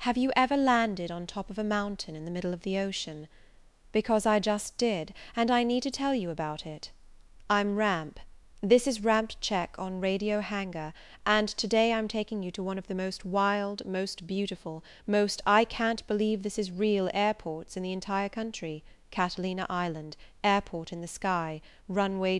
Have you ever landed on top of a mountain in the middle of the ocean? Because I just did, and I need to tell you about it. I'm Ramp. This is Ramp Check on Radio Hangar, and today I'm taking you to one of the most wild, most beautiful, most I can't believe this is real airports in the entire country, Catalina Island, airport in the sky, runway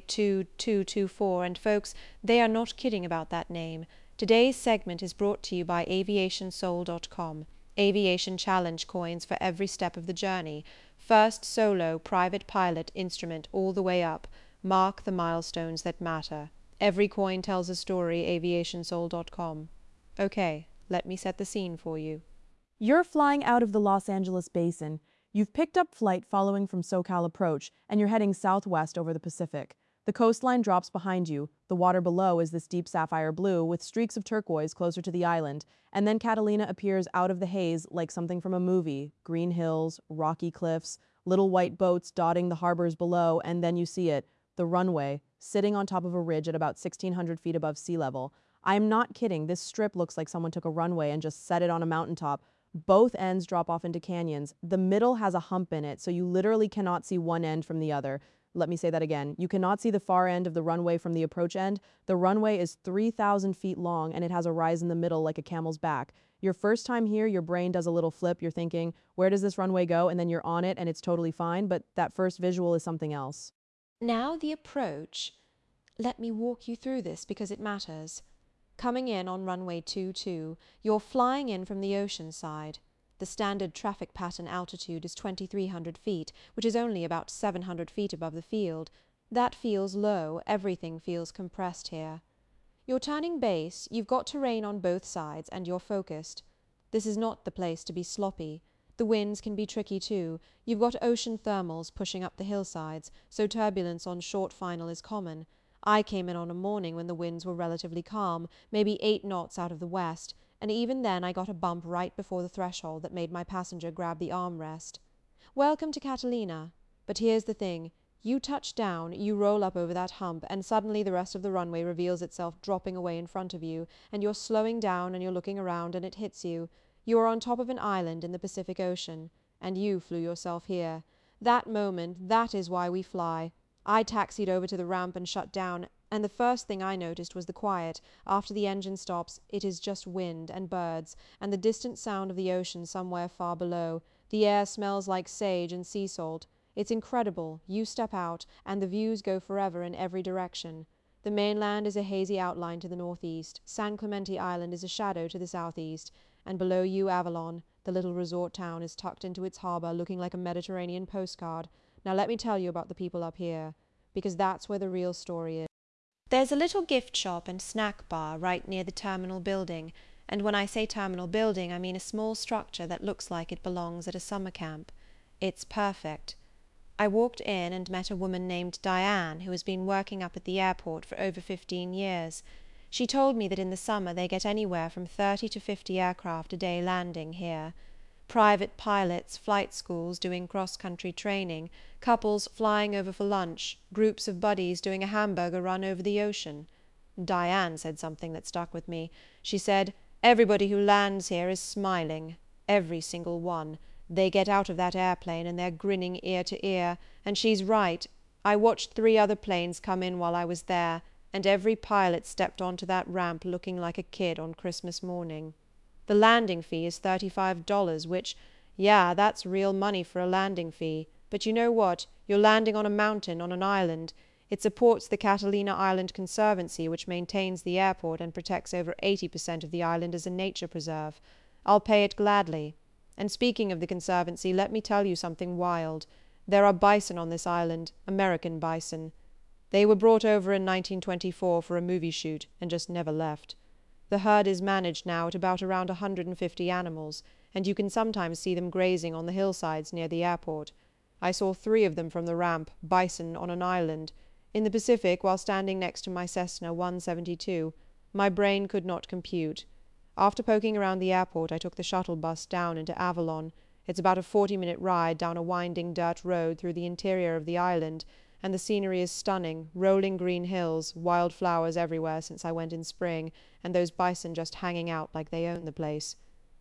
2224, and folks, they are not kidding about that name. Today's segment is brought to you by aviationsoul.com. Aviation challenge coins for every step of the journey. First solo, private pilot, instrument all the way up. Mark the milestones that matter. Every coin tells a story, aviationsoul.com. Okay, let me set the scene for you. You're flying out of the Los Angeles basin. You've picked up flight following from SoCal Approach, and you're heading southwest over the Pacific. The coastline drops behind you. The water below is this deep sapphire blue with streaks of turquoise closer to the island, and then Catalina appears out of the haze like something from a movie. Green hills, rocky cliffs, little white boats dotting the harbors below, and then you see it, the runway, sitting on top of a ridge at about 1,600 feet above sea level. I am not kidding, this strip looks like someone took a runway and just set it on a mountaintop. Both ends drop off into canyons. The middle has a hump in it, so you literally cannot see one end from the other. Let me say that again. You cannot see the far end of the runway from the approach end. The runway is 3,000 feet long, and it has a rise in the middle like a camel's back. Your first time here, your brain does a little flip. You're thinking, where does this runway go? And then you're on it, and it's totally fine, but that first visual is something else. Now the approach. Let me walk you through this because it matters. Coming in on runway 22, you're flying in from the ocean side. The standard traffic pattern altitude is 2,300 feet, which is only about 700 feet above the field. That feels low, everything feels compressed here. You're turning base, you've got terrain on both sides, and you're focused. This is not the place to be sloppy. The winds can be tricky too. You've got ocean thermals pushing up the hillsides, so turbulence on short final is common. I came in on a morning when the winds were relatively calm, maybe 8 knots out of the west, and even then I got a bump right before the threshold that made my passenger grab the armrest. Welcome to Catalina. But here's the thing. You touch down, you roll up over that hump, and suddenly the rest of the runway reveals itself dropping away in front of you, and you're slowing down and you're looking around and it hits you. You are on top of an island in the Pacific Ocean, and you flew yourself here. That moment, that is why we fly. I taxied over to the ramp and shut down, and the first thing I noticed was the quiet. After the engine stops, it is just wind and birds, and the distant sound of the ocean somewhere far below. The air smells like sage and sea salt. It's incredible. You step out, and the views go forever in every direction. The mainland is a hazy outline to the northeast. San Clemente Island is a shadow to the southeast, and below you Avalon, the little resort town, is tucked into its harbor looking like a Mediterranean postcard. Now let me tell you about the people up here, because that's where the real story is. There's a little gift shop and snack bar right near the terminal building, and when I say terminal building I mean a small structure that looks like it belongs at a summer camp. It's perfect. I walked in and met a woman named Diane who has been working up at the airport for over 15 years. She told me that in the summer they get anywhere from 30 to 50 aircraft a day landing here. Private pilots, flight schools doing cross-country training, couples flying over for lunch, groups of buddies doing a hamburger run over the ocean. Diane said something that stuck with me. She said, "Everybody who lands here is smiling. Every single one. They get out of that airplane and they're grinning ear to ear, and she's right. I watched 3 other planes come in while I was there, and every pilot stepped onto that ramp looking like a kid on Christmas morning. The landing fee is $35, which, yeah, that's real money for a landing fee. But you know what? You're landing on a mountain, on an island. It supports the Catalina Island Conservancy, which maintains the airport and protects over 80% of the island as a nature preserve. I'll pay it gladly. And speaking of the Conservancy, let me tell you something wild. There are bison on this island, American bison. They were brought over in 1924 for a movie shoot, and just never left. The herd is managed now at about around 150 animals, and you can sometimes see them grazing on the hillsides near the airport. I saw 3 of them from the ramp, bison on an island. In the Pacific, while standing next to my Cessna 172, my brain could not compute. After poking around the airport, I took the shuttle bus down into Avalon. It's about a 40-minute ride down a winding dirt road through the interior of the island, and the scenery is stunning, rolling green hills, wild flowers everywhere since I went in spring, and those bison just hanging out like they own the place.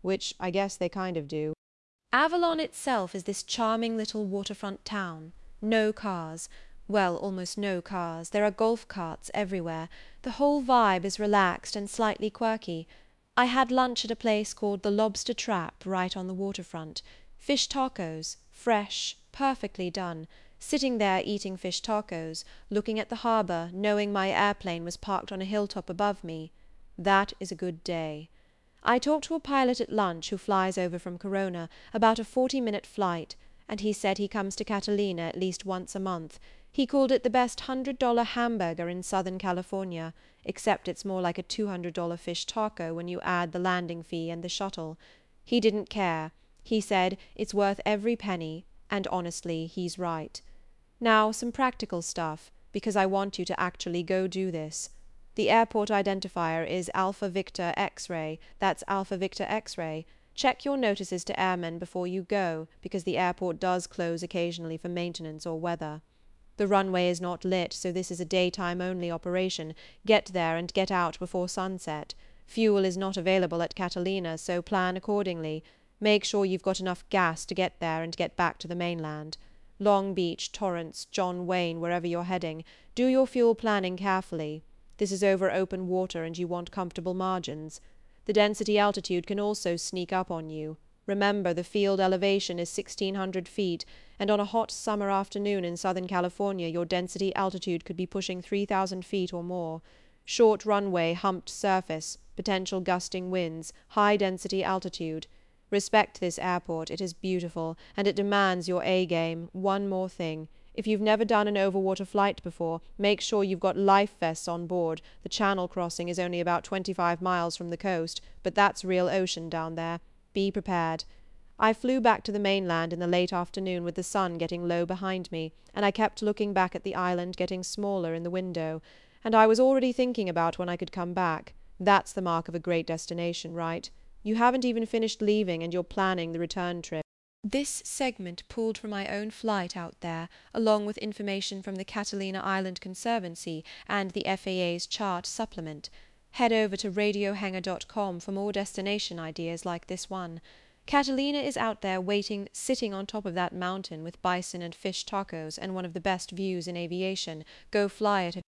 which I guess they kind of do. Avalon itself is this charming little waterfront town. No cars. Well, almost no cars. There are golf carts everywhere. The whole vibe is relaxed and slightly quirky. I had lunch at a place called the Lobster Trap right on the waterfront. Fish tacos, fresh, perfectly done. Sitting there eating fish tacos, looking at the harbour, knowing my airplane was parked on a hilltop above me. That is a good day. I talked to a pilot at lunch who flies over from Corona, about a 40-minute flight, and he said he comes to Catalina at least once a month. He called it the best $100 hamburger in Southern California, except it's more like a $200 fish taco when you add the landing fee and the shuttle. He didn't care. He said it's worth every penny, and honestly, he's right. Now, some practical stuff, because I want you to actually go do this. The airport identifier is Alpha Victor X-ray. That's Alpha Victor X-ray. Check your notices to airmen before you go, because the airport does close occasionally for maintenance or weather. The runway is not lit, so this is a daytime-only operation. Get there and get out before sunset. Fuel is not available at Catalina, so plan accordingly. Make sure you've got enough gas to get there and get back to the mainland. Long Beach, Torrance, John Wayne, wherever you're heading, do your fuel planning carefully. This is over open water and you want comfortable margins. The density altitude can also sneak up on you. Remember, the field elevation is 1,600 feet, and on a hot summer afternoon in Southern California your density altitude could be pushing 3,000 feet or more. Short runway, humped surface, potential gusting winds, high density altitude. Respect this airport. It is beautiful, and it demands your A-game. One more thing. If you've never done an overwater flight before, make sure you've got life vests on board. The channel crossing is only about 25 miles from the coast, but that's real ocean down there. Be prepared. I flew back to the mainland in the late afternoon with the sun getting low behind me, and I kept looking back at the island getting smaller in the window, and I was already thinking about when I could come back. That's the mark of a great destination, right? You haven't even finished leaving, and you're planning the return trip. This segment pulled from my own flight out there, along with information from the Catalina Island Conservancy and the FAA's chart supplement. Head over to radiohangar.com for more destination ideas like this one. Catalina is out there waiting, sitting on top of that mountain with bison and fish tacos and one of the best views in aviation. Go fly it.